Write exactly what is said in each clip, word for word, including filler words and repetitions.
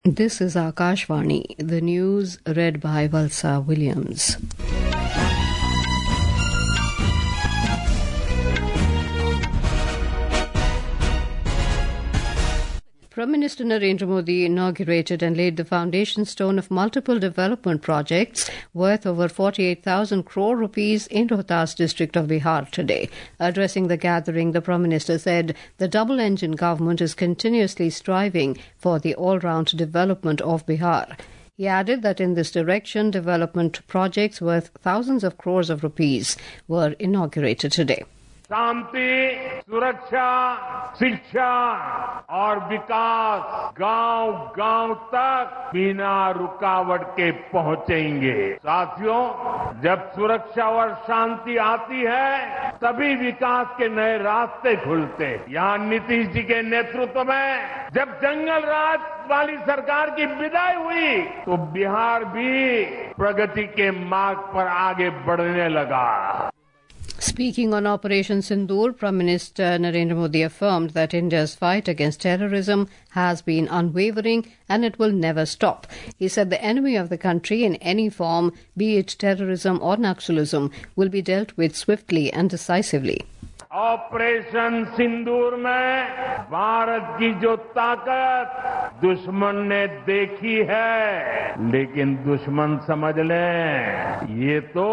This is Akashvani, the news read by Valsa Williams. Prime Minister Narendra Modi inaugurated and laid the foundation stone of multiple development projects worth over forty-eight thousand crore rupees in Rohtas district of Bihar today. Addressing the gathering, the Prime Minister said the double-engine government is continuously striving for the all-round development of Bihar. He added that in this direction, development projects worth thousands of crores of rupees were inaugurated today. शांति, सुरक्षा, शिक्षा और विकास गांव-गांव तक बिना रुकावट के पहुंचेंगे। साथियों, जब सुरक्षा और शांति आती है, तभी विकास के नए रास्ते खुलते हैं। यहाँ नीतीश जी के नेतृत्व में जब जंगल राज वाली सरकार की विदाई हुई, तो बिहार भी प्रगति के मार्ग पर आगे बढ़ने लगा। Speaking on Operation Sindoor, Prime Minister Narendra Modi affirmed that India's fight against terrorism has been unwavering and it will never stop. He said the enemy of the country in any form, be it terrorism or Naxalism, will be dealt with swiftly and decisively. Operation Sindoor में भारत की जो ताकत दुश्मन ने देखी है, लेकिन दुश्मन समझ लें ये तो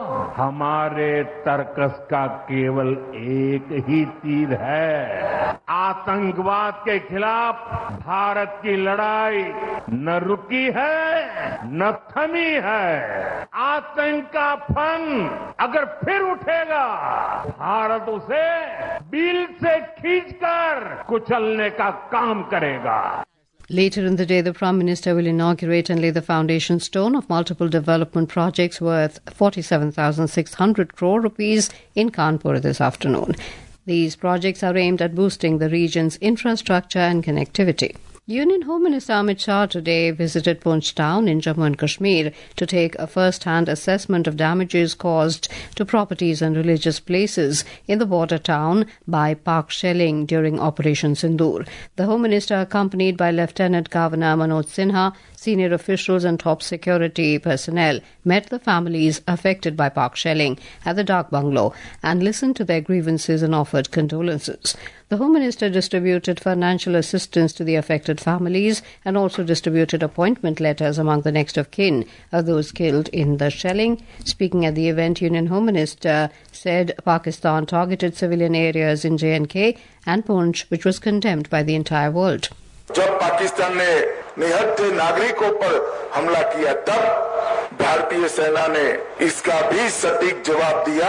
हमारे तर्कस का केवल एक ही तीर है। आतंकवाद के खिलाफ भारत की लड़ाई न रुकी है न थमी है। आतंक का फन अगर फिर उठेगा, भारत उसे बिल से खींचकर कुचलने का काम करेगा। Later in the day, the Prime Minister will inaugurate and lay the foundation stone of multiple development projects worth forty-seven thousand six hundred crore rupees in Kanpur this afternoon. These projects are aimed at boosting the region's infrastructure and connectivity. Union Home Minister Amit Shah today visited Poonch town in Jammu and Kashmir to take a first-hand assessment of damages caused to properties and religious places in the border town by Pak shelling during Operation Sindoor. The Home Minister, accompanied by Lieutenant Governor Manoj Sinha, senior officials and top security personnel, met the families affected by Pak shelling at the Dak Bungalow and listened to their grievances and offered condolences. The Home Minister distributed financial assistance to the affected families and also distributed appointment letters among the next of kin of those killed in the shelling. Speaking at the event, Union Home Minister said Pakistan targeted civilian areas in J and K and Poonch, which was condemned by the entire world. जब पाकिस्तान ने निहत्थे नागरिकों पर हमला किया, तब भारतीय सेना ने इसका भी सटीक जवाब दिया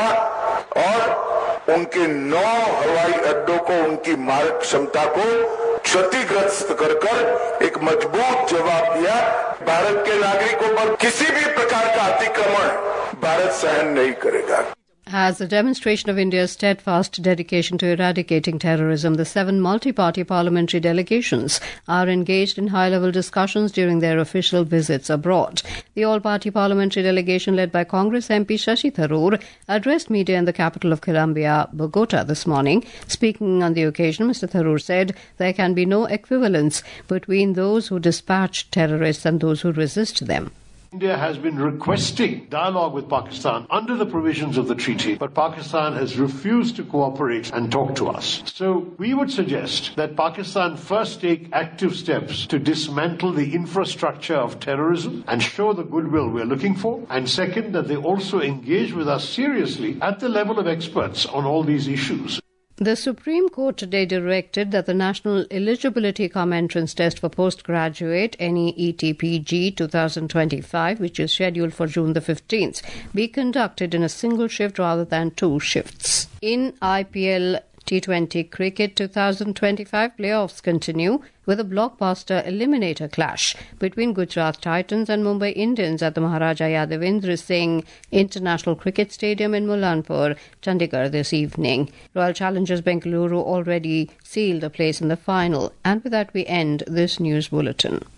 और उनके नौ हवाई अड्डों को, उनकी मारक क्षमता को क्षतिग्रस्त कर कर एक मजबूत जवाब दिया। भारत के नागरिकों पर किसी भी प्रकार का अतिक्रमण भारत सहन नहीं करेगा। As a demonstration of India's steadfast dedication to eradicating terrorism, the seven multi-party parliamentary delegations are engaged in high-level discussions during their official visits abroad. The all-party parliamentary delegation led by Congress M P Shashi Tharoor addressed media in the capital of Colombia, Bogota, this morning. Speaking on the occasion, Mister Tharoor said there can be no equivalence between those who dispatch terrorists and those who resist them. India has been requesting dialogue with Pakistan under the provisions of the treaty, but Pakistan has refused to cooperate and talk to us. So we would suggest that Pakistan first take active steps to dismantle the infrastructure of terrorism and show the goodwill we're looking for. And second, that they also engage with us seriously at the level of experts on all these issues. The Supreme Court today directed that the National Eligibility Cum Entrance Test for Postgraduate N E E T P G twenty twenty-five, which is scheduled for June the fifteenth, be conducted in a single shift rather than two shifts. In I P L T twenty Cricket twenty twenty-five, playoffs continue with a blockbuster eliminator clash between Gujarat Titans and Mumbai Indians at the Maharaja Yadavendra Singh International Cricket Stadium in Mullanpur, Chandigarh this evening. Royal Challengers Bengaluru already sealed a place in the final. And with that we end this news bulletin.